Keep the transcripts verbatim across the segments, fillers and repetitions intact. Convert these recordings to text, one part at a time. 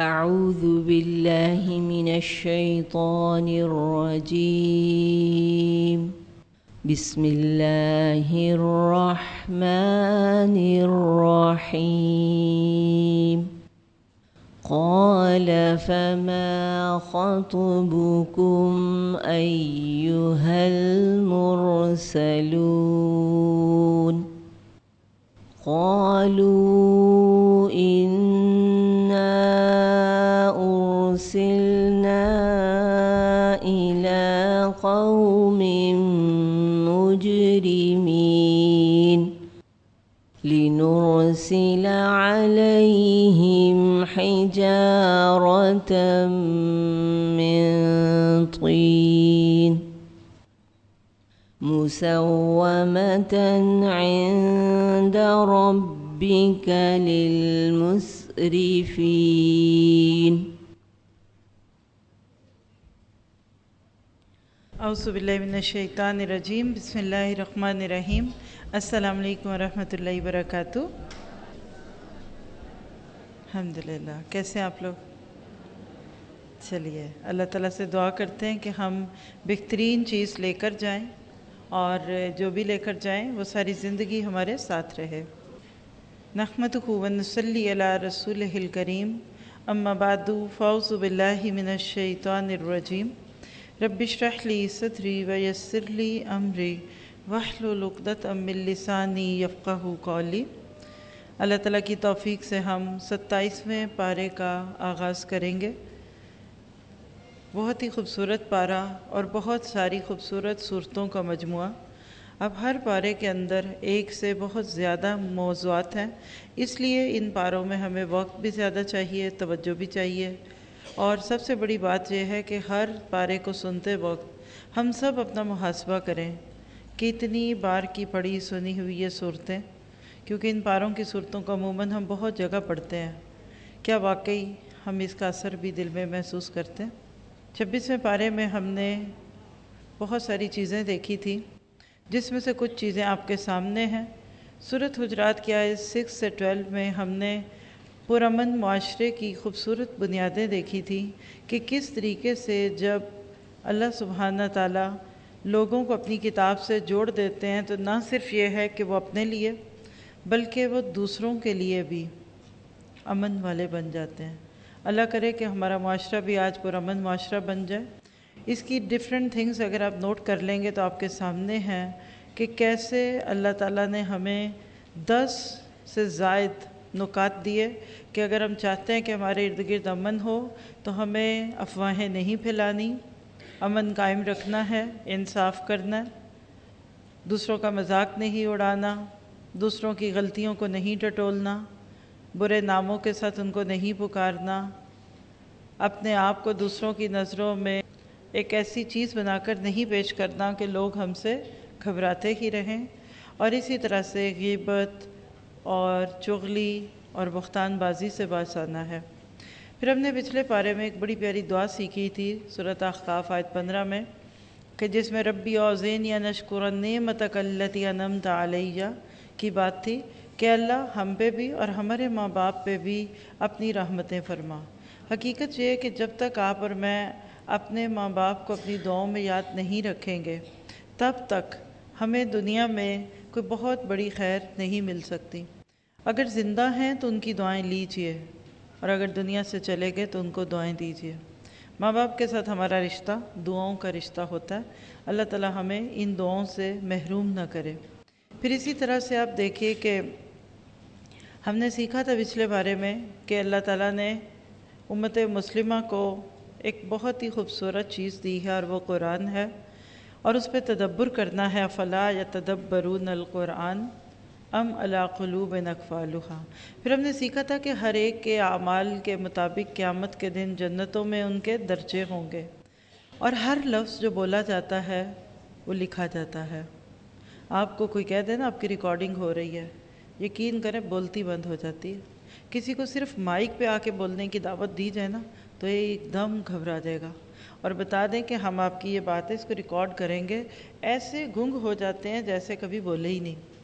أعوذ بالله من الشيطان الرجيم. بسم الله الرحمن الرحيم. قال فما خطبكم أيها المرسلون؟ قالوا إنا أرسلنا إلى قوم مجرمين لنرسل عليهم حجارة من طين مسومة عند ربك للمسرفين. اعوذ باللہ من الشیطان الرجیم. بسم اللہ الرحمن الرحیم. السلام علیکم ورحمۃ اللہ وبرکاتہ. الحمدللہ. کیسے ہیں آپ لوگ؟ چلیے اللہ تعالیٰ سے دعا کرتے ہیں کہ ہم بہترین چیز لے کر جائیں اور جو بھی لے کر جائیں وہ ساری زندگی ہمارے ساتھ رہے. نحمدہ و نصلی علی رسولہ الکریم. اما بعد فاعوذ باللہ من الشیطان الرجیم. رب اشرح لی صدری ویسر لی امری واحلل عقدۃ من لسانی یفقہوا قولی. اللہ تعالیٰ کی توفیق سے ہم ستائیسویں پارے کا آغاز کریں گے. بہت ہی خوبصورت پارہ اور بہت ساری خوبصورت صورتوں کا مجموعہ. اب ہر پارے کے اندر ایک سے بہت زیادہ موضوعات ہیں، اس لیے ان پاروں میں ہمیں وقت بھی زیادہ چاہیے، توجہ بھی چاہیے. اور سب سے بڑی بات یہ ہے کہ ہر پارے کو سنتے وقت ہم سب اپنا محاسبہ کریں کہ اتنی بار کی پڑھی سنی ہوئی یہ صورتیں، کیونکہ ان پاروں کی صورتوں کو عموماً ہم بہت جگہ پڑھتے ہیں، کیا واقعی ہم اس کا اثر بھی دل میں محسوس کرتے ہیں؟ چھبیسویں پارے میں ہم نے بہت ساری چیزیں دیکھی تھی، جس میں سے کچھ چیزیں آپ کے سامنے ہیں. سورۃ حجرات کی آیت سکس سے ٹویلو میں ہم نے پرامن معاشرے کی خوبصورت بنیادیں دیکھی تھی کہ کس طریقے سے جب اللہ سبحانہ تعالیٰ لوگوں کو اپنی کتاب سے جوڑ دیتے ہیں تو نہ صرف یہ ہے کہ وہ اپنے لیے بلکہ وہ دوسروں کے لیے بھی امن والے بن جاتے ہیں. اللہ کرے کہ ہمارا معاشرہ بھی آج پرامن معاشرہ بن جائے. اس کی ڈفرینٹ تھنگز اگر آپ نوٹ کر لیں گے تو آپ کے سامنے ہیں کہ کیسے اللہ تعالیٰ نے ہمیں دس سے زائد نکات دیے کہ اگر ہم چاہتے ہیں کہ ہمارے ارد گرد امن ہو تو ہمیں افواہیں نہیں پھیلانی، امن قائم رکھنا ہے، انصاف کرنا ہے، دوسروں کا مذاق نہیں اڑانا، دوسروں کی غلطیوں کو نہیں ٹٹولنا، برے ناموں کے ساتھ ان کو نہیں پکارنا، اپنے آپ کو دوسروں کی نظروں میں ایک ایسی چیز بنا کر نہیں پیش کرنا کہ لوگ ہم سے گھبراتے ہی رہیں، اور اسی طرح سے غیبت اور چغلی اور بہتان بازی سے بچانا ہے. پھر ہم نے پچھلے پارے میں ایک بڑی پیاری دعا سیکھی تھی سورۃ احقاف آیت پندرہ میں، کہ جس میں ربی اوزینی ان اشکر نعمتک التی انعمت علیہ کی بات تھی کہ اللہ ہم پہ بھی اور ہمارے ماں باپ پہ بھی اپنی رحمتیں فرما. حقیقت یہ ہے کہ جب تک آپ اور میں اپنے ماں باپ کو اپنی دعاؤں میں یاد نہیں رکھیں گے تب تک ہمیں دنیا میں کوئی بہت بڑی خیر نہیں مل سکتی. اگر زندہ ہیں تو ان کی دعائیں لیجئے، اور اگر دنیا سے چلے گئے تو ان کو دعائیں دیجئے. ماں باپ کے ساتھ ہمارا رشتہ دعاؤں کا رشتہ ہوتا ہے. اللہ تعالیٰ ہمیں ان دعاؤں سے محروم نہ کرے. پھر اسی طرح سے آپ دیکھیے کہ ہم نے سیکھا تھا پچھلے بارے میں کہ اللہ تعالیٰ نے امت مسلمہ کو ایک بہت ہی خوبصورت چیز دی ہے اور وہ قرآن ہے، اور اس پہ تدبر کرنا ہے. افلا یتدبرون القرآن ام علی قلوب اقفالها. پھر ہم نے سیکھا تھا کہ ہر ایک کے اعمال کے مطابق قیامت کے دن جنتوں میں ان کے درجے ہوں گے، اور ہر لفظ جو بولا جاتا ہے وہ لکھا جاتا ہے. آپ کو کوئی کہہ دے نا آپ کی ریکارڈنگ ہو رہی ہے، یقین کریں بولتی بند ہو جاتی ہے. کسی کو صرف مائک پہ آ کے بولنے کی دعوت دی جائے نا تو یہ ایک دم گھبرا جائے گا. اور بتا دیں کہ ہم آپ کی یہ بات ہے اس کو ریکارڈ کریں گے، ایسے گنگ ہو جاتے ہیں جیسے کبھی بولے ہی نہیں.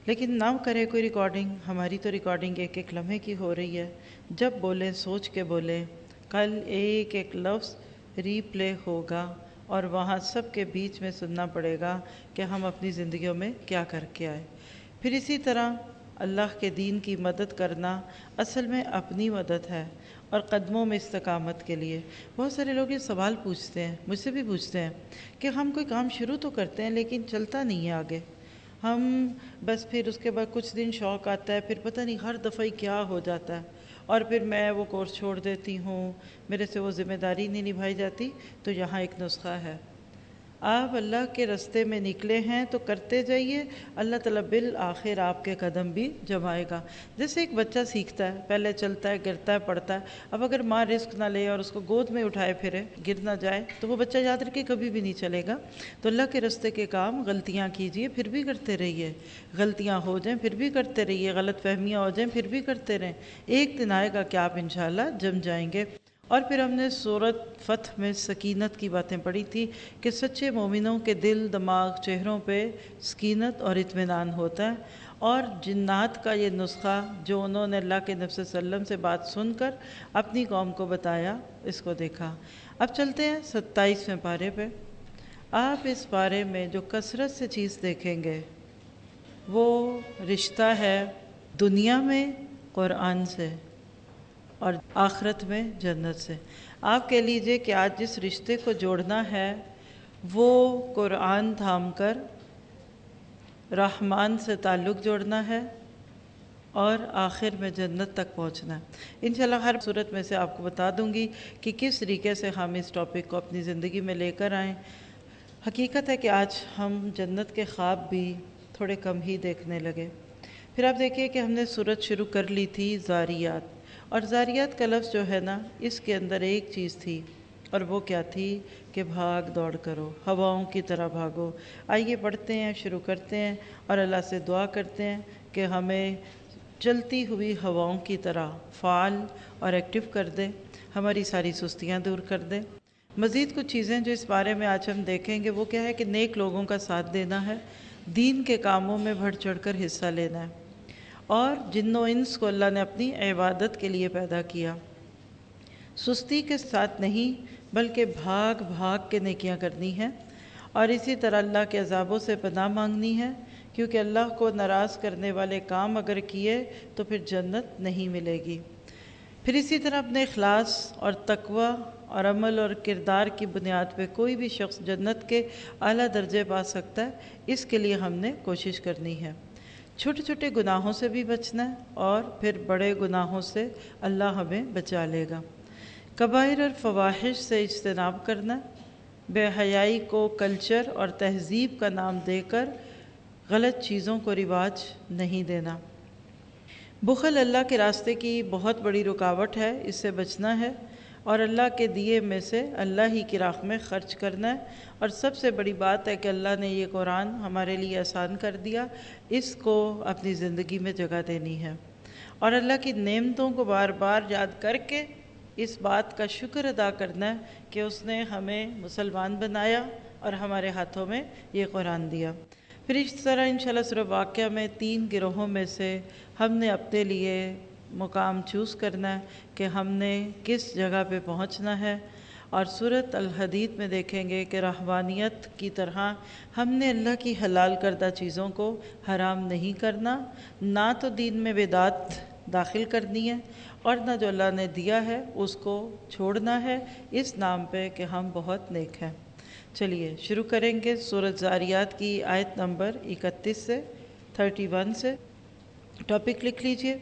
لیکن نہ کرے کوئی ریکارڈنگ. ہماری تو ریکارڈنگ ایک ایک لمحے کی ہو رہی ہے. جب بولیں سوچ کے بولیں. کل ایک ایک لفظ ری پلے ہوگا اور وہاں سب کے بیچ میں سننا پڑے گا کہ ہم اپنی زندگیوں میں کیا کر کے آئے. پھر اسی طرح اللہ کے دین کی مدد کرنا اصل میں اپنی مدد ہے اور قدموں میں استقامت کے لیے. بہت سارے لوگ یہ سوال پوچھتے ہیں, مجھ سے بھی پوچھتے ہیں کہ ہم کوئی کام شروع تو کرتے ہیں لیکن چلتا نہیں ہے آگے. ہم بس پھر اس کے بعد کچھ دن شوق آتا ہے, پھر پتہ نہیں ہر دفعہ ہی کیا ہو جاتا ہے, اور پھر میں وہ کورس چھوڑ دیتی ہوں, میرے سے وہ ذمہ داری نہیں نبھائی جاتی. تو یہاں ایک نسخہ ہے. آپ اللہ کے راستے میں نکلے ہیں تو کرتے جائیے, اللہ تعالیٰ بالآخر آپ کے قدم بھی جمائے گا. جیسے ایک بچہ سیکھتا ہے, پہلے چلتا ہے, گرتا ہے, پڑتا ہے. اب اگر ماں رزق نہ لے اور اس کو گود میں اٹھائے پھرے, گر نہ جائے, تو وہ بچہ یاد رکھے کبھی بھی نہیں چلے گا. تو اللہ کے راستے کے کام غلطیاں کیجئے پھر بھی کرتے رہیے, غلطیاں ہو جائیں پھر بھی کرتے رہیے, غلط فہمیاں ہو جائیں پھر بھی کرتے رہیں. ایک دن آئے گا کہ آپ انشاءاللہ جم جائیں گے. اور پھر ہم نے سورۃ فتح میں سکینت کی باتیں پڑھی تھی کہ سچے مومنوں کے دل, دماغ, چہروں پہ سکینت اور اطمینان ہوتا ہے. اور جنات کا یہ نسخہ جو انہوں نے اللہ کے نبی صلی اللہ علیہ وسلم سے بات سن کر اپنی قوم کو بتایا, اس کو دیکھا. اب چلتے ہیں ستائیسویں پارے پہ. آپ اس پارے میں جو کثرت سے چیز دیکھیں گے وہ رشتہ ہے دنیا میں قرآن سے اور آخرت میں جنت سے. آپ کہہ لیجئے کہ آج جس رشتے کو جوڑنا ہے وہ قرآن تھام کر رحمان سے تعلق جوڑنا ہے اور آخر میں جنت تک پہنچنا ہے. انشاءاللہ ہر صورت میں سے آپ کو بتا دوں گی کہ کس طریقے سے ہم اس ٹاپک کو اپنی زندگی میں لے کر آئیں. حقیقت ہے کہ آج ہم جنت کے خواب بھی تھوڑے کم ہی دیکھنے لگے. پھر آپ دیکھیے کہ ہم نے صورت شروع کر لی تھی زاریات, اور زاریات کا لفظ جو ہے نا, اس کے اندر ایک چیز تھی, اور وہ کیا تھی کہ بھاگ دوڑ کرو, ہواؤں کی طرح بھاگو. آئیے پڑھتے ہیں, شروع کرتے ہیں اور اللہ سے دعا کرتے ہیں کہ ہمیں چلتی ہوئی ہواؤں کی طرح فعال اور ایکٹیو کر دے, ہماری ساری سستیاں دور کر دے. مزید کچھ چیزیں جو اس بارے میں آج ہم دیکھیں گے وہ کیا ہے کہ نیک لوگوں کا ساتھ دینا ہے, دین کے کاموں میں بڑھ چڑھ کر حصہ لینا ہے, اور جن و انس کو اللہ نے اپنی عبادت کے لیے پیدا کیا. سستی کے ساتھ نہیں بلکہ بھاگ بھاگ کے نیکیاں کرنی ہیں, اور اسی طرح اللہ کے عذابوں سے پناہ مانگنی ہے, کیونکہ اللہ کو ناراض کرنے والے کام اگر کیے تو پھر جنت نہیں ملے گی. پھر اسی طرح اپنے اخلاص اور تقوی اور عمل اور کردار کی بنیاد پہ کوئی بھی شخص جنت کے اعلیٰ درجے پا سکتا ہے. اس کے لیے ہم نے کوشش کرنی ہے. چھوٹے چھوٹے گناہوں سے بھی بچنا ہے, اور پھر بڑے گناہوں سے اللہ ہمیں بچا لے گا. کبائر اور فواحش سے اجتناب کرنا, بے حیائی کو کلچر اور تہذیب کا نام دے کر غلط چیزوں کو رواج نہیں دینا. بخل اللہ کے راستے کی بہت بڑی رکاوٹ ہے, اس سے بچنا ہے, اور اللہ کے دیے میں سے اللہ ہی کی راہ میں خرچ کرنا ہے. اور سب سے بڑی بات ہے کہ اللہ نے یہ قرآن ہمارے لیے آسان کر دیا, اس کو اپنی زندگی میں جگہ دینی ہے, اور اللہ کی نعمتوں کو بار بار یاد کر کے اس بات کا شکر ادا کرنا ہے کہ اس نے ہمیں مسلمان بنایا اور ہمارے ہاتھوں میں یہ قرآن دیا. پھر اس طرح انشاءاللہ سورہ واقعہ میں تین گروہوں میں سے ہم نے اپنے لیے مقام چوز کرنا ہے کہ ہم نے کس جگہ پہ پہنچنا ہے. اور سورۃ الحدید میں دیکھیں گے کہ رحمانیت کی طرح ہم نے اللہ کی حلال کردہ چیزوں کو حرام نہیں کرنا, نہ تو دین میں بدعت داخل کرنی ہے, اور نہ جو اللہ نے دیا ہے اس کو چھوڑنا ہے اس نام پہ کہ ہم بہت نیک ہیں. چلیے شروع کریں گے سورۃ زاریات کی آیت نمبر اکتیس سے تھرٹی ون سے. ٹاپک لکھ لیجئے,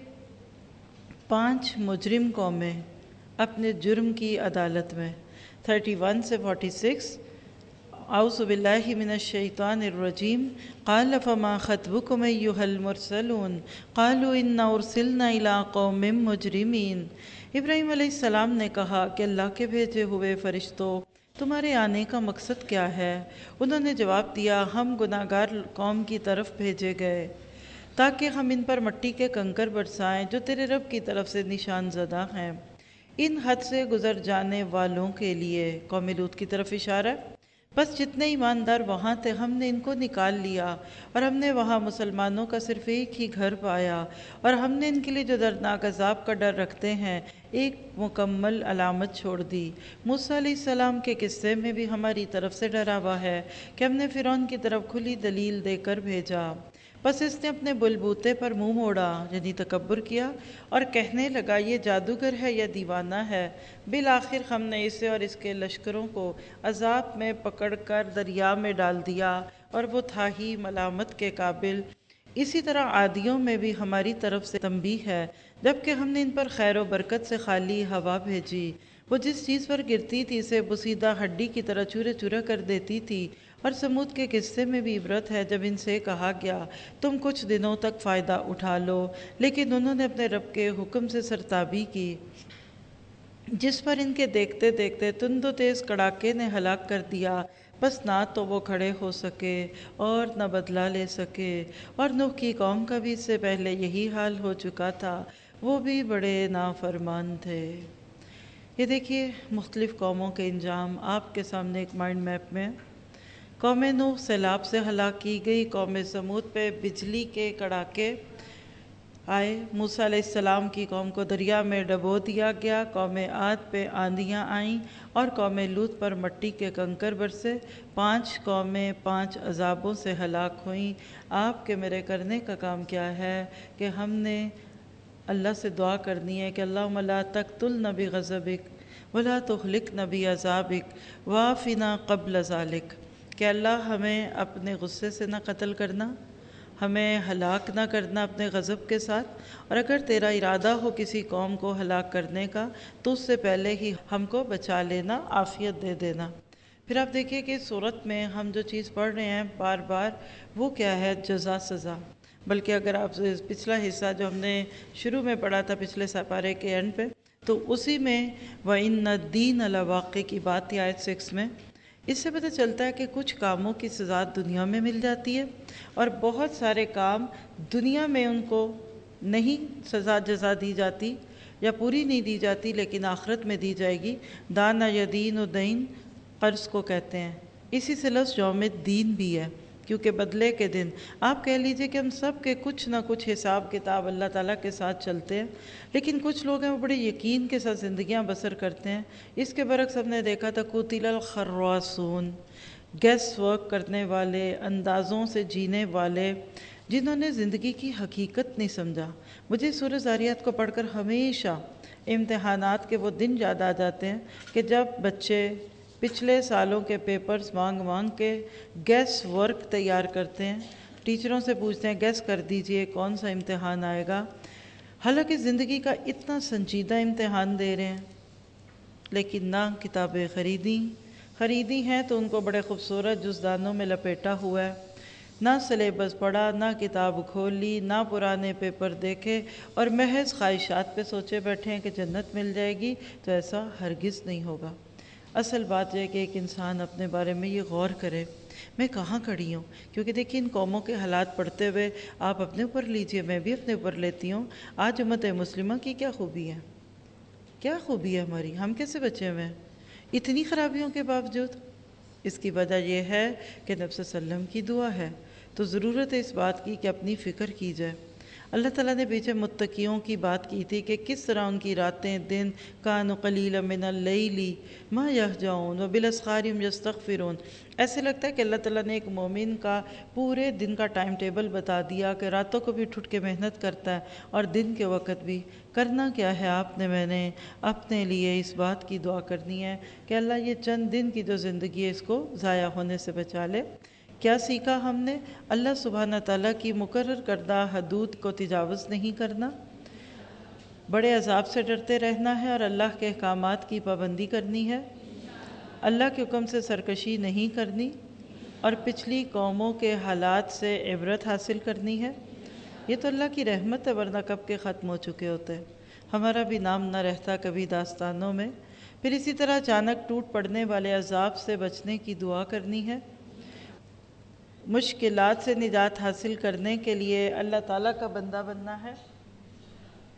پانچ مجرم قومیں اپنے جرم کی عدالت میں. تھرٹی ون سے فورٹی سکس. اعوذ باللہ من الشیطان الرجیم. قال فما خطبکم ایھا المرسلون قالوا انا ارسلنا الی قوم مجرمین. ابراہیم علیہ السلام نے کہا کہ اللہ کے بھیجے ہوئے فرشتوں, تمہارے آنے کا مقصد کیا ہے؟ انہوں نے جواب دیا, ہم گناہ گار قوم کی طرف بھیجے گئے تاکہ ہم ان پر مٹی کے کنکر برسائیں جو تیرے رب کی طرف سے نشان زدہ ہیں, ان حد سے گزر جانے والوں کے لیے. قوم لوط کی طرف اشارہ. بس جتنے ایماندار وہاں تھے ہم نے ان کو نکال لیا، اور ہم نے وہاں مسلمانوں کا صرف ایک ہی گھر پایا، اور ہم نے ان کے لیے جو دردناک عذاب کا ڈر رکھتے ہیں ایک مکمل علامت چھوڑ دی۔ موسیٰ علیہ السلام کے قصے میں بھی ہماری طرف سے ڈراوا ہے کہ ہم نے فرعون کی طرف کھلی دلیل دے کر بھیجا، بس اس نے اپنے بلبوتے پر منہ موڑا، یعنی تکبر کیا، اور کہنے لگا یہ جادوگر ہے یا دیوانہ ہے۔ بالآخر ہم نے اسے اور اس کے لشکروں کو عذاب میں پکڑ کر دریا میں ڈال دیا، اور وہ تھا ہی ملامت کے قابل۔ اسی طرح عادیوں میں بھی ہماری طرف سے تنبیہ ہے، جبکہ ہم نے ان پر خیر و برکت سے خالی ہوا بھیجی، وہ جس چیز پر گرتی تھی اسے بسیدہ ہڈی کی طرح چورے چورا کر دیتی تھی۔ اور سمود کے قصے میں بھی عبرت ہے، جب ان سے کہا گیا تم کچھ دنوں تک فائدہ اٹھا لو، لیکن انہوں نے اپنے رب کے حکم سے سرتابی کی، جس پر ان کے دیکھتے دیکھتے تند و تیز کڑاکے نے ہلاک کر دیا، بس نہ تو وہ کھڑے ہو سکے اور نہ بدلہ لے سکے۔ اور نوح کی قوم کا بھی اس سے پہلے یہی حال ہو چکا تھا، وہ بھی بڑے نافرمان تھے۔ یہ دیکھیے مختلف قوموں کے انجام آپ کے سامنے ایک مائنڈ میپ میں۔ قوم نوح سیلاب سے ہلاک کی گئی، قوم سمود پہ بجلی کے کڑاکے آئے، موسیٰ علیہ السلام کی قوم کو دریا میں ڈبو دیا گیا، قوم عاد پہ آندھیاں آئیں، اور قوم لوط پر مٹی کے کنکر برسے۔ پانچ قومیں پانچ عذابوں سے ہلاک ہوئیں۔ آپ کے میرے کرنے کا کام کیا ہے کہ ہم نے اللہ سے دعا کرنی ہے کہ اللہم لا تقتلنا بغضبک ولا تہلکنا بعذابک وعافنا قبل ذلک، کہ اللہ ہمیں اپنے غصے سے نہ قتل کرنا، ہمیں ہلاک نہ کرنا اپنے غضب کے ساتھ، اور اگر تیرا ارادہ ہو کسی قوم کو ہلاک کرنے کا تو اس سے پہلے ہی ہم کو بچا لینا، عافیت دے دینا۔ پھر آپ دیکھیے کہ اس صورت میں ہم جو چیز پڑھ رہے ہیں بار بار، وہ کیا ہے؟ جزا، سزا۔ بلکہ اگر آپ پچھلا حصہ جو ہم نے شروع میں پڑھا تھا پچھلے سپارے کے اینڈ پہ، تو اسی میں وَإِنَّ الدِّينَ لَوَاقِعَ کی بات تھی آیت سکس میں۔ اس سے پتہ چلتا ہے کہ کچھ کاموں کی سزا دنیا میں مل جاتی ہے، اور بہت سارے کام دنیا میں ان کو نہیں سزا جزا دی جاتی یا پوری نہیں دی جاتی، لیکن آخرت میں دی جائے گی۔ دان یدین و دین قرض کو کہتے ہیں، اسی سے لفظ یوم الدین بھی ہے، کیونکہ بدلے کے دن۔ آپ کہہ لیجئے کہ ہم سب کے کچھ نہ کچھ حساب کتاب اللہ تعالیٰ کے ساتھ چلتے ہیں، لیکن کچھ لوگ ہیں وہ بڑے یقین کے ساتھ زندگیاں بسر کرتے ہیں۔ اس کے برعکس ہم نے دیکھا تھا قتل الخراصون، گیس ورک کرنے والے، اندازوں سے جینے والے، جنہوں نے زندگی کی حقیقت نہیں سمجھا۔ مجھے سورہ ذاریات کو پڑھ کر ہمیشہ امتحانات کے وہ دن یاد آ جاتے ہیں کہ جب بچے پچھلے سالوں کے پیپرز مانگ مانگ کے گیس ورک تیار کرتے ہیں، ٹیچروں سے پوچھتے ہیں گیس کر دیجئے کون سا امتحان آئے گا، حالانکہ زندگی کا اتنا سنجیدہ امتحان دے رہے ہیں، لیکن نہ کتابیں خریدی خریدی ہیں تو ان کو بڑے خوبصورت جزدانوں میں لپیٹا ہوا ہے، نہ سلیبس پڑھا، نہ کتاب کھول لی، نہ پرانے پیپر دیکھے، اور محض خواہشات پہ سوچے بیٹھے ہیں کہ جنت مل جائے گی، تو ایسا ہرگز نہیں ہوگا۔ اصل بات یہ کہ ایک انسان اپنے بارے میں یہ غور کرے میں کہاں کھڑی ہوں، کیونکہ دیکھیں ان قوموں کے حالات پڑھتے ہوئے آپ اپنے اوپر لیجئے، میں بھی اپنے اوپر لیتی ہوں۔ آج امت مسلمہ کی کیا خوبی ہے؟ کیا خوبی ہے ہماری؟ ہم کیسے بچے ہوئے ہیں اتنی خرابیوں کے باوجود؟ اس کی وجہ یہ ہے کہ نبی صلی اللہ علیہ وسلم کی دعا ہے۔ تو ضرورت ہے اس بات کی کہ اپنی فکر کی جائے۔ اللہ تعالیٰ نے پیچھے متقیوں کی بات کی تھی کہ کس طرح ان کی راتیں دن کانوا قلیلا من اللیل ما یہجعون وبالاسحار هم یستغفرون، ایسے لگتا ہے کہ اللہ تعالیٰ نے ایک مومن کا پورے دن کا ٹائم ٹیبل بتا دیا کہ راتوں کو بھی ٹھٹ کے محنت کرتا ہے اور دن کے وقت بھی۔ کرنا کیا ہے آپ نے میں نے اپنے لیے اس بات کی دعا کرنی ہے کہ اللہ یہ چند دن کی جو زندگی ہے اس کو ضائع ہونے سے بچا لے۔ کیا سیکھا ہم نے؟ اللہ سبحانہ تعالیٰ کی مقرر کردہ حدود کو تجاوز نہیں کرنا، بڑے عذاب سے ڈرتے رہنا ہے، اور اللہ کے احکامات کی پابندی کرنی ہے، اللہ کے حکم سے سرکشی نہیں کرنی، اور پچھلی قوموں کے حالات سے عبرت حاصل کرنی ہے۔ یہ تو اللہ کی رحمت ہے، ورنہ کب کے ختم ہو چکے ہوتے، ہمارا بھی نام نہ رہتا کبھی داستانوں میں۔ پھر اسی طرح اچانک ٹوٹ پڑنے والے عذاب سے بچنے کی دعا کرنی ہے، مشکلات سے نجات حاصل کرنے کے لیے اللہ تعالیٰ کا بندہ بننا ہے،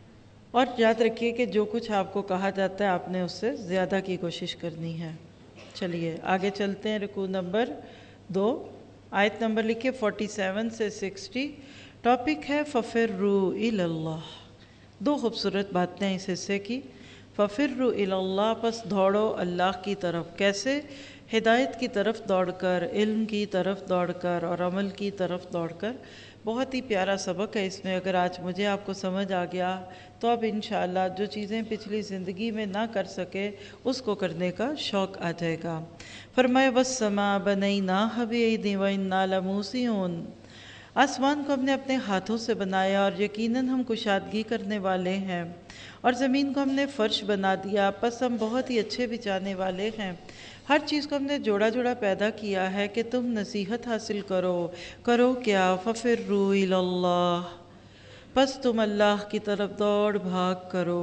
اور یاد رکھیے کہ جو کچھ آپ کو کہا جاتا ہے آپ نے اس سے زیادہ کی کوشش کرنی ہے۔ چلیے آگے چلتے ہیں، رکوع نمبر دو، آیت نمبر لکھیے فورٹی سیون سے سکسٹی، ٹاپک ہے فَفِرُّوا إِلَى اللَّهِ۔ دو خوبصورت باتیں اس حصے کی، فَفِرُّوا إِلَى اللَّهِ، پس دوڑو اللہ کی طرف۔ کیسے؟ ہدایت کی طرف دوڑ کر، علم کی طرف دوڑ کر اور عمل کی طرف دوڑ کر۔ بہت ہی پیارا سبق ہے اس میں، اگر آج مجھے آپ کو سمجھ آ گیا تو اب انشاءاللہ جو چیزیں پچھلی زندگی میں نہ کر سکے اس کو کرنے کا شوق آ جائے گا۔ فرمائے وَالسَّمَاءَ بَنَيْنَاهَا بِأَيْدٍ وَإِنَّا لَمُوسِعُونَ، آسمان کو ہم نے اپنے ہاتھوں سے بنایا اور یقیناً ہم کشادگی کرنے والے ہیں، اور زمین کو ہم نے فرش بنا دیا، پس ہم بہت ہی اچھے بچانے والے ہیں۔ ہر چیز کو ہم نے جوڑا جوڑا پیدا کیا ہے کہ تم نصیحت حاصل کرو۔ کرو کیا؟ فَفِرُّوا إِلَى اللَّهِ، پس تم اللہ کی طرف دوڑ بھاگ کرو،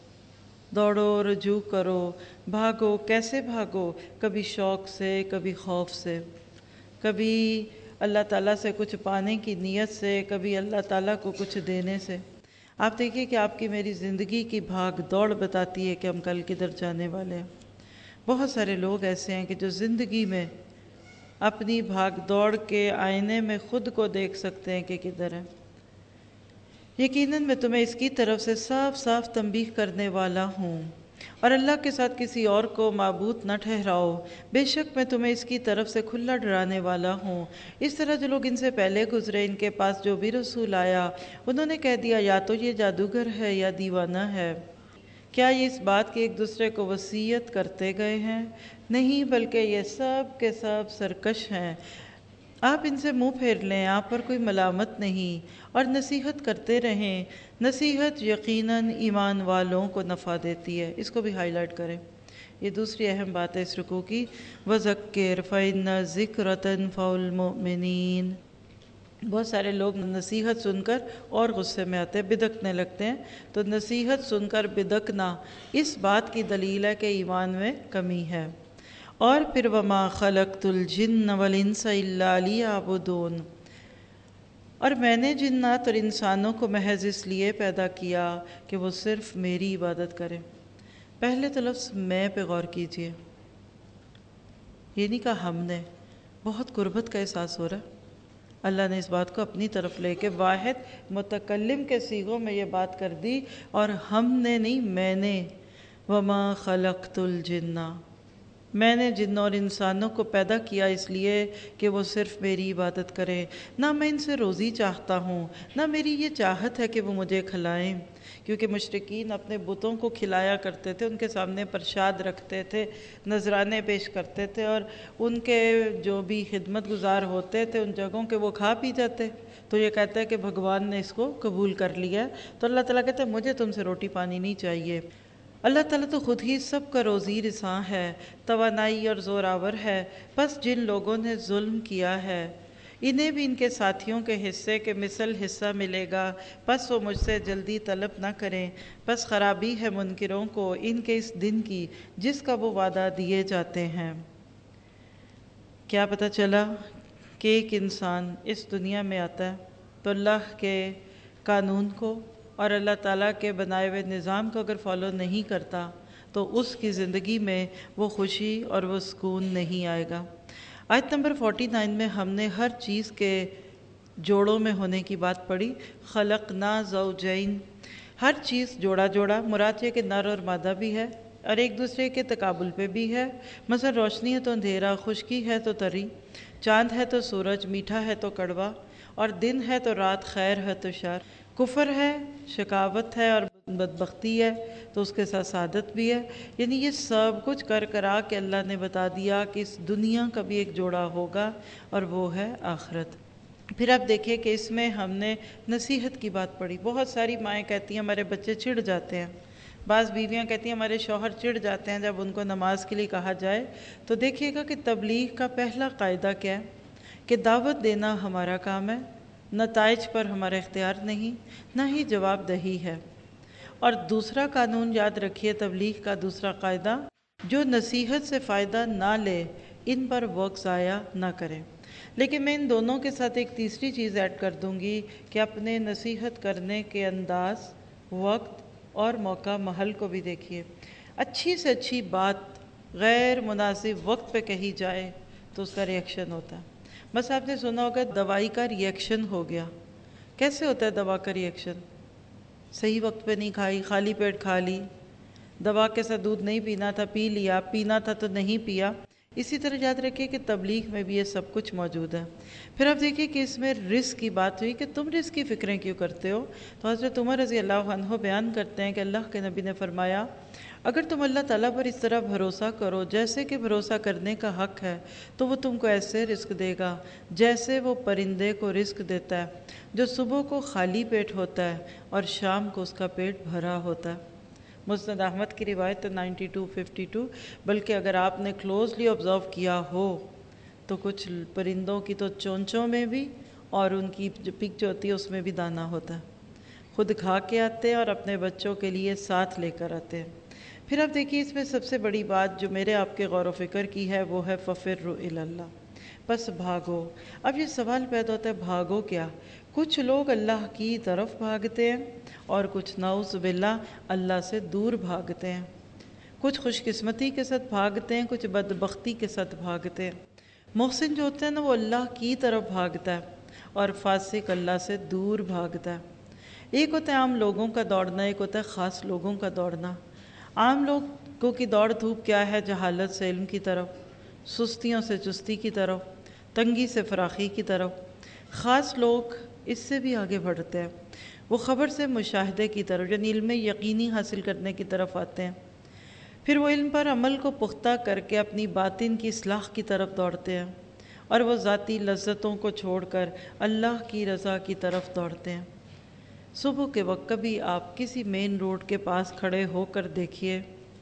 دوڑو رجوع کرو، بھاگو۔ کیسے بھاگو؟ کبھی شوق سے، کبھی خوف سے، کبھی اللہ تعالیٰ سے کچھ پانے کی نیت سے، کبھی اللہ تعالیٰ کو کچھ دینے سے۔ آپ دیکھیے کہ آپ کی میری زندگی کی بھاگ دوڑ بتاتی ہے کہ ہم کل کدھر جانے والے ہیں۔ بہت سارے لوگ ایسے ہیں کہ جو زندگی میں اپنی بھاگ دوڑ کے آئینے میں خود کو دیکھ سکتے ہیں کہ کدھر ہے۔ یقیناً میں تمہیں اس کی طرف سے صاف صاف تنبیہ کرنے والا ہوں، اور اللہ کے ساتھ کسی اور کو معبود نہ ٹھہراؤ، بے شک میں تمہیں اس کی طرف سے کھلا ڈرانے والا ہوں۔ اس طرح جو لوگ ان سے پہلے گزرے، ان کے پاس جو بھی رسول آیا، انہوں نے کہہ دیا یا تو یہ جادوگر ہے یا دیوانہ ہے۔ کیا یہ اس بات کی ایک دوسرے کو وصیت کرتے گئے ہیں؟ نہیں، بلکہ یہ سب کے سب سرکش ہیں۔ آپ ان سے منہ پھیر لیں، آپ پر کوئی ملامت نہیں، اور نصیحت کرتے رہیں۔ نصیحت یقیناً ایمان والوں کو نفع دیتی ہے۔ اس کو بھی ہائی لائٹ کریں، یہ دوسری اہم بات ہے اس رکوع کی۔ وَذَكِّرْ فَإِنَّ الذِّكْرَ تَنفَعُ الْمُؤْمِنِينَ۔ بہت سارے لوگ نصیحت سن کر اور غصے میں آتے ہیں، بدکنے لگتے ہیں، تو نصیحت سن کر بدکنا اس بات کی دلیل ہے کہ ایمان میں کمی ہے۔ اور پھر وَمَا خَلَقْتُ الْجِنَّ وَالْإِنسَ إِلَّا لِيَعْبُدُونَ، اور میں نے جنات اور انسانوں کو محض اس لیے پیدا کیا کہ وہ صرف میری عبادت کریں۔ پہلے تو لفظ میں پہ غور کیجئے، یہ نہیں کہا ہم نے، بہت قربت کا احساس ہو رہا ہے۔ اللہ نے اس بات کو اپنی طرف لے کے واحد متکلم کے صیغوں میں یہ بات کر دی، اور ہم نے نہیں، میں نے۔ وَمَا خَلَقْتُ الْجِنَّ، میں نے جنوں اور انسانوں کو پیدا کیا اس لیے کہ وہ صرف میری عبادت کریں۔ نہ میں ان سے روزی چاہتا ہوں، نہ میری یہ چاہت ہے کہ وہ مجھے کھلائیں، کیونکہ مشرکین اپنے بتوں کو کھلایا کرتے تھے، ان کے سامنے پرشاد رکھتے تھے، نذرانے پیش کرتے تھے، اور ان کے جو بھی خدمت گزار ہوتے تھے ان جگہوں کے وہ کھا پی جاتے، تو یہ کہتا ہے کہ بھگوان نے اس کو قبول کر لیا۔ تو اللہ تعالیٰ کہتا ہے مجھے تم سے روٹی پانی نہیں چاہیے۔ اللہ تعالیٰ تو خود ہی سب کا روزی رساں ہے، توانائی اور زوراور ہے، بس جن لوگوں نے ظلم کیا ہے انہیں بھی ان کے ساتھیوں کے حصے کے مثل حصہ ملے گا، بس وہ مجھ سے جلدی طلب نہ کریں۔ بس خرابی ہے منکروں کو ان کے اس دن کی جس کا وہ وعدہ دیے جاتے ہیں۔ کیا پتہ چلا کہ ایک انسان اس دنیا میں آتا ہے تو اللہ کے قانون کو اور اللہ تعالیٰ کے بنائے ہوئے نظام کو اگر فالو نہیں کرتا تو اس کی زندگی میں وہ خوشی اور وہ سکون نہیں آئے گا۔ آیت نمبر فورٹی نائن میں ہم نے ہر چیز کے جوڑوں میں ہونے کی بات پڑھی۔ خلقنا زوجین، ہر چیز جوڑا جوڑا، مراد یہ کہ نر اور مادہ بھی ہے اور ایک دوسرے کے تقابل پہ بھی ہے۔ مثلا روشنی ہے تو اندھیرا، خشکی ہے تو تری، چاند ہے تو سورج، میٹھا ہے تو کڑوا، اور دن ہے تو رات، خیر ہے تو شر، کفر ہے، شقاوت ہے اور بدبختی ہے تو اس کے ساتھ سعادت بھی ہے۔ یعنی یہ سب کچھ کر کرا کہ اللہ نے بتا دیا کہ اس دنیا کا بھی ایک جوڑا ہوگا اور وہ ہے آخرت۔ پھر آپ دیکھیں کہ اس میں ہم نے نصیحت کی بات پڑھی۔ بہت ساری مائیں کہتی ہیں ہمارے بچے چڑ جاتے ہیں، بعض بیویاں کہتی ہیں ہمارے شوہر چڑ جاتے ہیں جب ان کو نماز کے لیے کہا جائے۔ تو دیکھیے گا کہ تبلیغ کا پہلا قاعدہ کیا ہے کہ دعوت دینا ہمارا کام ہے، نتائج پر ہمارا اختیار نہیں، نہ ہی جواب دہی ہے۔ اور دوسرا قانون یاد رکھیے تبلیغ کا دوسرا قاعدہ، جو نصیحت سے فائدہ نہ لے ان پر وقت ضائع نہ کریں۔ لیکن میں ان دونوں کے ساتھ ایک تیسری چیز ایڈ کر دوں گی کہ اپنے نصیحت کرنے کے انداز، وقت اور موقع محل کو بھی دیکھیے۔ اچھی سے اچھی بات غیر مناسب وقت پہ کہی جائے تو اس کا ریئیکشن ہوتا ہے۔ بس آپ نے سنا ہوگا دوائی کا ریئیکشن ہو گیا۔ کیسے ہوتا ہے دوا کا ریئیکشن؟ صحیح وقت پہ نہیں کھائی، خالی پیٹ کھا لی، دوا کے ساتھ دودھ نہیں پینا تھا پی لیا، پینا تھا تو نہیں پیا۔ اسی طرح یاد رکھیے کہ تبلیغ میں بھی یہ سب کچھ موجود ہے۔ پھر آپ دیکھیے کہ اس میں رزق کی بات ہوئی کہ تم رزق کی فکریں کیوں کرتے ہو؟ تو حضرت عمر رضی اللہ عنہ بیان کرتے ہیں کہ اللہ کے نبی نے فرمایا اگر تم اللہ تعالیٰ پر اس طرح بھروسہ کرو جیسے کہ بھروسہ کرنے کا حق ہے تو وہ تم کو ایسے رزق دے گا جیسے وہ پرندے کو رزق دیتا ہے جو صبح کو خالی پیٹ ہوتا ہے اور شام کو اس کا پیٹ بھرا ہوتا ہے۔ مسند احمد کی روایت نائنٹی ٹو ففٹی ٹو۔ بلکہ اگر آپ نے کلوزلی آبزرو کیا ہو تو کچھ پرندوں کی تو چونچوں میں بھی اور ان کی جو پک جو ہوتی ہے اس میں بھی دانہ ہوتا ہے، خود کھا کے آتے ہیں اور اپنے بچوں کے لیے ساتھ لے کر آتے ہیں۔ پھر آپ دیکھیے اس میں سب سے بڑی بات جو میرے آپ کے غور و فکر کی ہے وہ ہے فَفِرُّ إِلَى اللَّهِ، بس بھاگو۔ اب یہ سوال پیدا ہوتا ہے بھاگو کیا؟ کچھ لوگ اللہ کی طرف بھاگتے ہیں اور کچھ نعوذ باللہ اللہ سے دور بھاگتے ہیں، کچھ خوش قسمتی کے ساتھ بھاگتے ہیں، کچھ بدبختی کے ساتھ بھاگتے ہیں۔ محسن جو ہوتا ہے نا وہ اللہ کی طرف بھاگتا ہے اور فاسق اللہ سے دور بھاگتا ہے۔ ایک ہوتا ہے عام لوگوں کا دوڑنا، ایک ہوتا ہے خاص لوگوں کا دوڑنا۔ عام لوگوں کی دوڑ دھوپ کیا ہے؟ جہالت سے علم کی طرف، سستیوں سے چستی کی طرف، تنگی سے فراخی کی طرف۔ خاص لوگ اس سے بھی آگے بڑھتے ہیں، وہ خبر سے مشاہدے کی طرف یعنی علم یقینی حاصل کرنے کی طرف آتے ہیں۔ پھر وہ علم پر عمل کو پختہ کر کے اپنی باطن کی اصلاح کی طرف دوڑتے ہیں اور وہ ذاتی لذتوں کو چھوڑ کر اللہ کی رضا کی طرف دوڑتے ہیں۔ صبح کے وقت کبھی آپ کسی مین روڈ کے پاس کھڑے ہو کر دیکھیے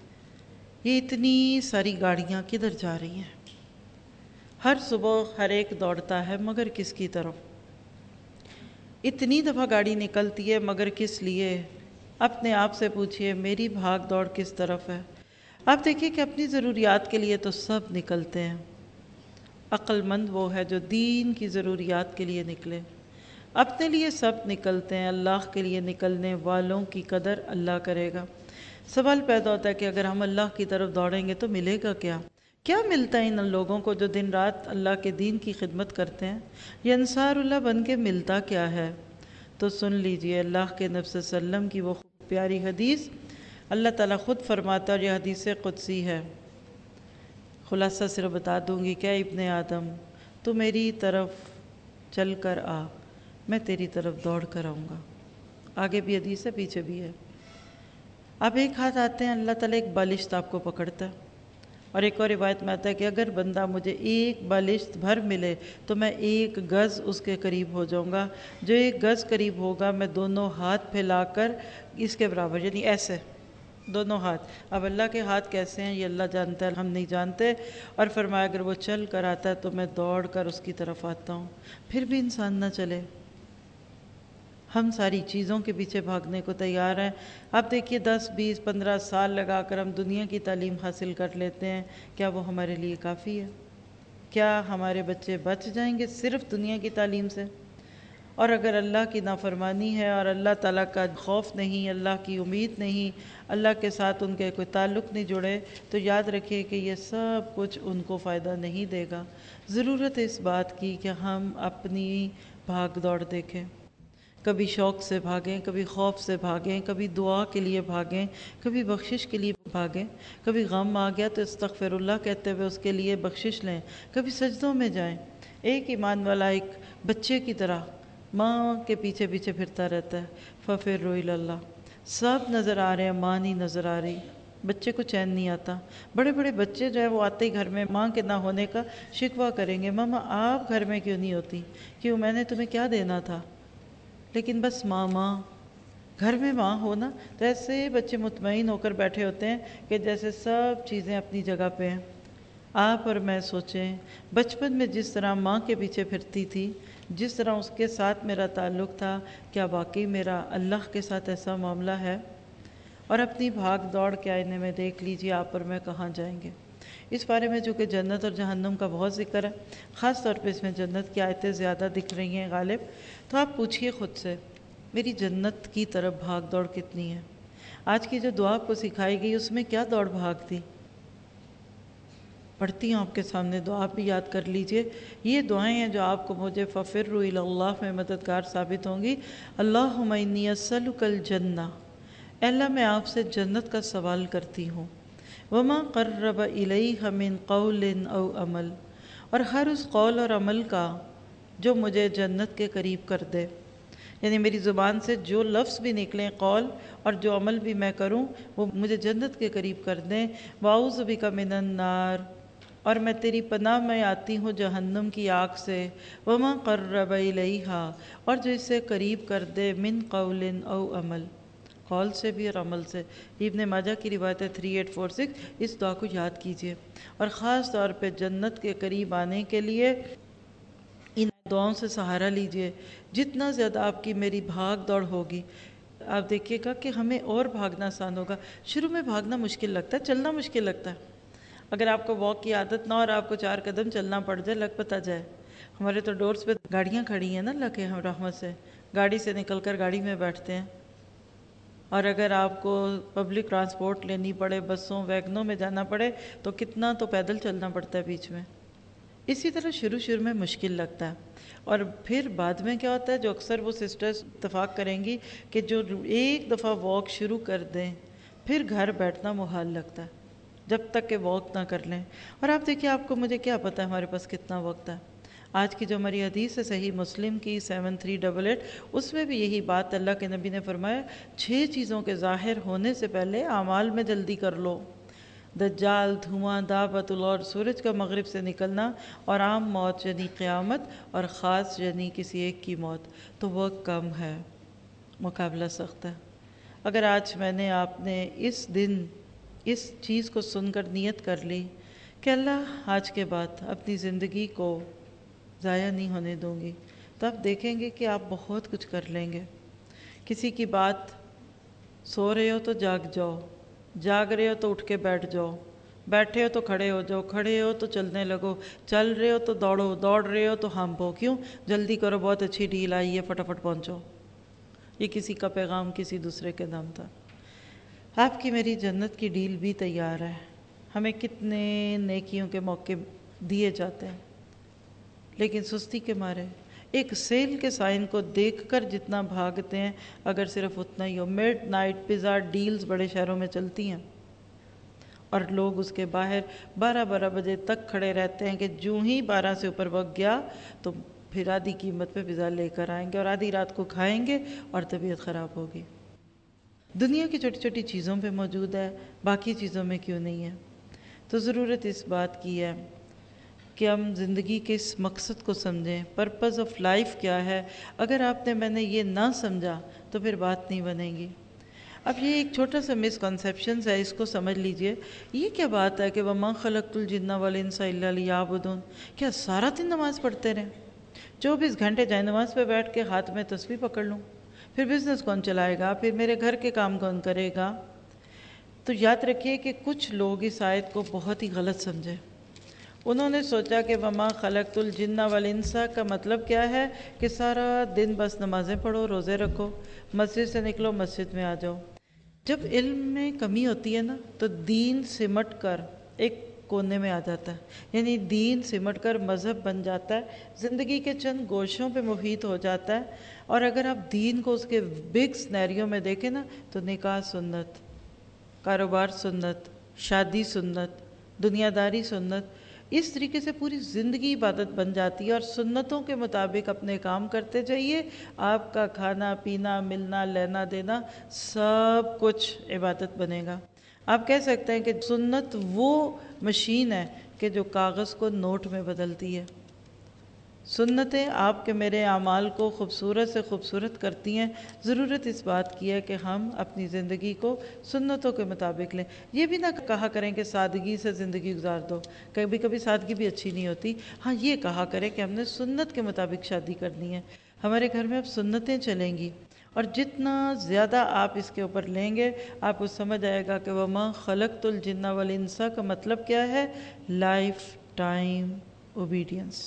یہ اتنی ساری گاڑیاں کدھر جا رہی ہیں؟ ہر صبح ہر ایک دوڑتا ہے مگر کس کی طرف؟ اتنی دفعہ گاڑی نکلتی ہے مگر کس لیے؟ اپنے آپ سے پوچھئے میری بھاگ دوڑ کس طرف ہے؟ آپ دیکھیے کہ اپنی ضروریات کے لیے تو سب نکلتے ہیں، عقل مند وہ ہے جو دین کی ضروریات کے لیے نکلے۔ اپنے لیے سب نکلتے ہیں، اللہ کے لیے نکلنے والوں کی قدر اللہ کرے گا۔ سوال پیدا ہوتا ہے کہ اگر ہم اللہ کی طرف دوڑیں گے تو ملے گا کیا؟ کیا ملتا ہے ان لوگوں کو جو دن رات اللہ کے دین کی خدمت کرتے ہیں؟ یہ انصار اللہ بن کے ملتا کیا ہے؟ تو سن لیجئے اللہ کے نبی صلی اللہ علیہ وسلم کی وہ پیاری حدیث، اللہ تعالیٰ خود فرماتا اور یہ حدیث قدسی ہے۔ خلاصہ صرف بتا دوں گی، کہ ابن آدم تو میری طرف چل کر آ، میں تیری طرف دوڑ کر آؤں گا۔ آگے بھی حدیث ہے، پیچھے بھی ہے۔ اب ایک ہاتھ آتے ہیں اللہ تعالیٰ ایک بالشت آپ کو پکڑتا ہے، اور ایک اور روایت میں آتا ہے کہ اگر بندہ مجھے ایک بالشت بھر ملے تو میں ایک گز اس کے قریب ہو جاؤں گا، جو ایک گز قریب ہوگا میں دونوں ہاتھ پھیلا کر اس کے برابر، یعنی ایسے دونوں ہاتھ۔ اب اللہ کے ہاتھ کیسے ہیں یہ اللہ جانتا ہے، ہم نہیں جانتے۔ اور فرمایا اگر وہ چل کر آتا ہے تو میں دوڑ کر اس کی طرف آتا ہوں۔ پھر بھی انسان نہ چلے، ہم ساری چیزوں کے پیچھے بھاگنے کو تیار ہیں۔ اب دیکھیے دس بیس پندرہ سال لگا کر ہم دنیا کی تعلیم حاصل کر لیتے ہیں، کیا وہ ہمارے لیے کافی ہے؟ کیا ہمارے بچے بچ جائیں گے صرف دنیا کی تعلیم سے؟ اور اگر اللہ کی نافرمانی ہے اور اللہ تعالیٰ کا خوف نہیں، اللہ کی امید نہیں، اللہ کے ساتھ ان کے کوئی تعلق نہیں جڑے، تو یاد رکھیے کہ یہ سب کچھ ان کو فائدہ نہیں دے گا۔ ضرورت ہے اس بات کی کہ ہم اپنی بھاگ دوڑ دیکھیں، کبھی شوق سے بھاگیں، کبھی خوف سے بھاگیں، کبھی دعا کے لیے بھاگیں، کبھی بخشش کے لیے بھاگیں، کبھی غم آ گیا تو استغفر اللہ کہتے ہوئے اس کے لیے بخشش لیں، کبھی سجدوں میں جائیں۔ ایک ایمان والا ایک بچے کی طرح ماں کے پیچھے پیچھے پھرتا رہتا ہے، فَفِرُّ إِلَى اللَّهِ۔ سب نظر آ رہے ہیں، ماں نہیں نظر آ رہی، بچے کو چین نہیں آتا۔ بڑے بڑے بچے جو ہیں وہ آتے ہی گھر میں ماں کے نہ ہونے کا شکوہ کریں گے، ماما آپ گھر میں کیوں نہیں ہوتی؟ کیوں، میں نے تمہیں کیا دینا تھا؟ لیکن بس ماں ماں گھر میں ماں ہونا، تو ایسے بچے مطمئن ہو کر بیٹھے ہوتے ہیں کہ جیسے سب چیزیں اپنی جگہ پہ ہیں۔ آپ اور میں سوچیں بچپن میں جس طرح ماں کے پیچھے پھرتی تھی، جس طرح اس کے ساتھ میرا تعلق تھا، کیا واقعی میرا اللہ کے ساتھ ایسا معاملہ ہے؟ اور اپنی بھاگ دوڑ کے آئینے میں دیکھ لیجیے آپ اور میں کہاں جائیں گے۔ اس بارے میں چونکہ جنت اور جہنم کا بہت ذکر ہے، خاص طور پہ اس میں جنت کی آیتیں زیادہ دکھ رہی ہیں غالب، تو آپ پوچھئے خود سے میری جنت کی طرف بھاگ دوڑ کتنی ہے؟ آج کی جو دعا آپ کو سکھائی گئی اس میں کیا دوڑ بھاگ تھی؟ پڑھتی ہوں آپ کے سامنے، دعا بھی یاد کر لیجئے۔ یہ دعائیں ہیں جو آپ کو مجھے فَفِرُّوا إِلَى اللَّهِ میں مددگار ثابت ہوں گی۔ اللہم انی اسألک الجنہ، اے اللہ میں آپ سے جنت کا سوال کرتی ہوں۔ وما قرب الیہ من قول او عمل، اور ہر اس قول اور عمل کا جو مجھے جنت کے قریب کر دے، یعنی میری زبان سے جو لفظ بھی نکلیں قول اور جو عمل بھی میں کروں وہ مجھے جنت کے قریب کر دیں۔ وَأَعُوذُ بِكَ مِنَ النَّارِ، اور میں تیری پناہ میں آتی ہوں جہنم کی آگ سے۔ وَمَا قَرَّبَ إِلَيْهَا، اور جو اس سے قریب کر دے من قول او عمل، قول سے بھی اور عمل سے۔ ابن ماجہ کی روایت ہے تھری ایٹ فور سکس، اس دعا کو یاد کیجئے اور خاص طور پہ جنت کے قریب آنے کے لیے ان دعاؤں سے سہارا لیجئے۔ جتنا زیادہ آپ کی میری بھاگ دوڑ ہوگی، آپ دیکھیے گا کہ ہمیں اور بھاگنا آسان ہوگا۔ شروع میں بھاگنا مشکل لگتا ہے، چلنا مشکل لگتا ہے۔ اگر آپ کو واک کی عادت نہ اور آپ کو چار قدم چلنا پڑ جائے، لگ پتہ جائے۔ ہمارے تو ڈورز پہ گاڑیاں کھڑی ہیں نا، اللہ کے رحمت سے، گاڑی سے نکل کر گاڑی میں بیٹھتے ہیں۔ اور اگر آپ کو پبلک ٹرانسپورٹ لینی پڑے، بسوں ویگنوں میں جانا پڑے تو کتنا تو پیدل چلنا پڑتا ہے بیچ میں۔ اسی طرح شروع شروع میں مشکل لگتا ہے، اور پھر بعد میں کیا ہوتا ہے، جو اکثر وہ سسٹرز اتفاق کریں گی کہ جو ایک دفعہ واک شروع کر دیں پھر گھر بیٹھنا محال لگتا ہے جب تک کہ واک نہ کر لیں۔ اور آپ دیکھیے، آپ کو مجھے کیا پتہ ہے ہمارے پاس کتنا وقت ہے۔ آج کی جو ہماری حدیث ہے صحیح مسلم کی سیون تھری ڈبل ایٹ، اس میں بھی یہی بات اللہ کے نبی نے فرمایا، چھ چیزوں کے ظاہر ہونے سے پہلے اعمال میں جلدی کر لو۔ دجال، دھواں، دعوت الارض، سورج کا مغرب سے نکلنا، اور عام موت یعنی قیامت، اور خاص یعنی کسی ایک کی موت۔ تو وقت کم ہے، مقابلہ سخت ہے۔ اگر آج میں نے آپ نے اس دن اس چیز کو سن کر نیت کر لی کہ اللہ آج کے بعد اپنی زندگی کو ضائع نہیں ہونے دوں گی، تو آپ دیکھیں گے کہ آپ بہت کچھ کر لیں گے۔ کسی کی بات، سو رہے ہو تو جاگ جاؤ، جاگ رہے ہو تو اٹھ کے بیٹھ جاؤ، بیٹھے ہو تو کھڑے ہو جاؤ، کھڑے ہو تو چلنے لگو، چل رہے ہو تو دوڑو، دوڑ رہے ہو تو ہمپو۔ کیوں؟ جلدی کرو، بہت اچھی ڈیل آئی ہے، فٹافٹ پہنچو۔ یہ کسی کا پیغام کسی دوسرے کے نام تھا۔ آپ کی میری جنت کی ڈیل بھی تیار ہے۔ ہمیں کتنے نیکیوں کے موقع دیے جاتے ہیں، لیکن سستی کے مارے ایک سیل کے سائن کو دیکھ کر جتنا بھاگتے ہیں، اگر صرف اتنا ہی ہو۔ مڈ نائٹ پیزا ڈیلز بڑے شہروں میں چلتی ہیں اور لوگ اس کے باہر بارہ بارہ بجے تک کھڑے رہتے ہیں کہ جو ہی بارہ سے اوپر وقت گیا تو پھر آدھی قیمت پہ پیزا لے کر آئیں گے اور آدھی رات کو کھائیں گے اور طبیعت خراب ہوگی۔ دنیا کی چھوٹی چھوٹی چیزوں پہ موجود ہے، باقی چیزوں میں کیوں نہیں ہے؟ تو ضرورت اس بات کی ہے کہ ہم زندگی کے اس مقصد کو سمجھیں، پرپز آف لائف کیا ہے۔ اگر آپ نے میں نے یہ نہ سمجھا تو پھر بات نہیں بنے گی۔ اب یہ ایک چھوٹا سا مس کنسیپشنز ہے، اس کو سمجھ لیجئے۔ یہ کیا بات ہے کہ وَمَا خَلَقْتُ الْجِنَّ وَالْإِنسَ إِلَّا لِيَعْبُدُونَ، کیا سارا دن نماز پڑھتے رہیں؟ چوبیس گھنٹے جائے نماز پہ بیٹھ کے ہاتھ میں تسبیح پکڑ لوں؟ پھر بزنس کون چلائے گا؟ پھر میرے گھر کے کام کون کرے گا؟ تو یاد رکھیے کہ کچھ لوگ اس آیت کو بہت ہی غلط سمجھے۔ انہوں نے سوچا کہ وَمَا خَلَقْتُ الْجِنَّ وَالْإِنسَ کا مطلب کیا ہے کہ سارا دن بس نمازیں پڑھو، روزے رکھو، مسجد سے نکلو مسجد میں آ جاؤ۔ جب علم میں کمی ہوتی ہے نا تو دین سمٹ کر ایک کونے میں آ جاتا ہے، یعنی دین سمٹ کر مذہب بن جاتا ہے، زندگی کے چند گوشوں پہ محیط ہو جاتا ہے۔ اور اگر آپ دین کو اس کے بگ سنیریو میں دیکھیں نا تو نکاح سنت، کاروبار سنت، شادی سنت، دنیا داری سنت، اس طریقے سے پوری زندگی عبادت بن جاتی ہے۔ اور سنتوں کے مطابق اپنے کام کرتے جائیے، آپ کا کھانا پینا، ملنا لینا دینا سب کچھ عبادت بنے گا۔ آپ کہہ سکتے ہیں کہ سنت وہ مشین ہے کہ جو کاغذ کو نوٹ میں بدلتی ہے۔ سنتیں آپ کے میرے اعمال کو خوبصورت سے خوبصورت کرتی ہیں۔ ضرورت اس بات کی ہے کہ ہم اپنی زندگی کو سنتوں کے مطابق لیں۔ یہ بھی نہ کہا کریں کہ سادگی سے زندگی گزار دو، کبھی کبھی سادگی بھی اچھی نہیں ہوتی۔ ہاں یہ کہا کریں کہ ہم نے سنت کے مطابق شادی کرنی ہے۔ ہمارے گھر میں اب سنتیں چلیں گی، اور جتنا زیادہ آپ اس کے اوپر لیں گے آپ کو سمجھ آئے گا کہ وَمَا خَلَقْتُ الْجِنَّ وَالْإِنسَ کا مطلب کیا ہے؟ لائف ٹائم اوبیڈینس،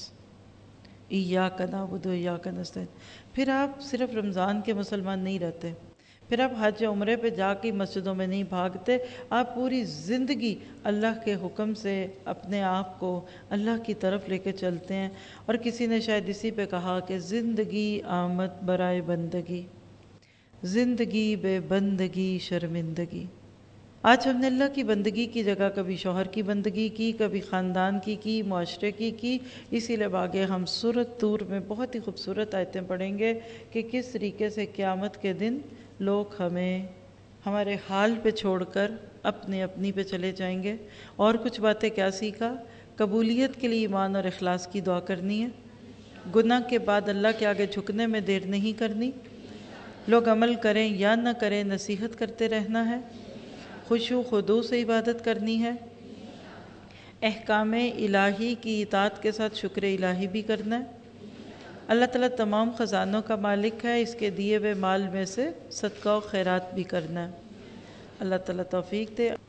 ایاک نعبد و ایاک نستعین۔ پھر آپ صرف رمضان کے مسلمان نہیں رہتے، پھر آپ حج عمرے پہ جا کے مسجدوں میں نہیں بھاگتے، آپ پوری زندگی اللہ کے حکم سے اپنے آپ کو اللہ کی طرف لے کے چلتے ہیں۔ اور کسی نے شاید اسی پہ کہا کہ زندگی آمد برائے بندگی، زندگی بے بندگی شرمندگی۔ آج ہم نے اللہ کی بندگی کی جگہ کبھی شوہر کی بندگی کی، کبھی خاندان کی کی، معاشرے کی کی، اسی لیے آگے ہم سورۃ طور میں بہت ہی خوبصورت آیتیں پڑھیں گے کہ کس طریقے سے قیامت کے دن لوگ ہمیں ہمارے حال پہ چھوڑ کر اپنی اپنی پہ چلے جائیں گے۔ اور کچھ باتیں کیا سیکھا؟ قبولیت کے لیے ایمان اور اخلاص کی دعا کرنی ہے، گناہ کے بعد اللہ کے آگے جھکنے میں دیر نہیں کرنی، لوگ عمل کریں یا نہ کریں نصیحت کرتے رہنا ہے، خشوع خضوع سے عبادت کرنی ہے، احکام الہی کی اطاعت کے ساتھ شکر الہی بھی کرنا ہے۔ اللہ تعالیٰ تمام خزانوں کا مالک ہے، اس کے دیے ہوئے مال میں سے صدقہ و خیرات بھی کرنا ہے۔ اللہ تعالیٰ توفیق دے۔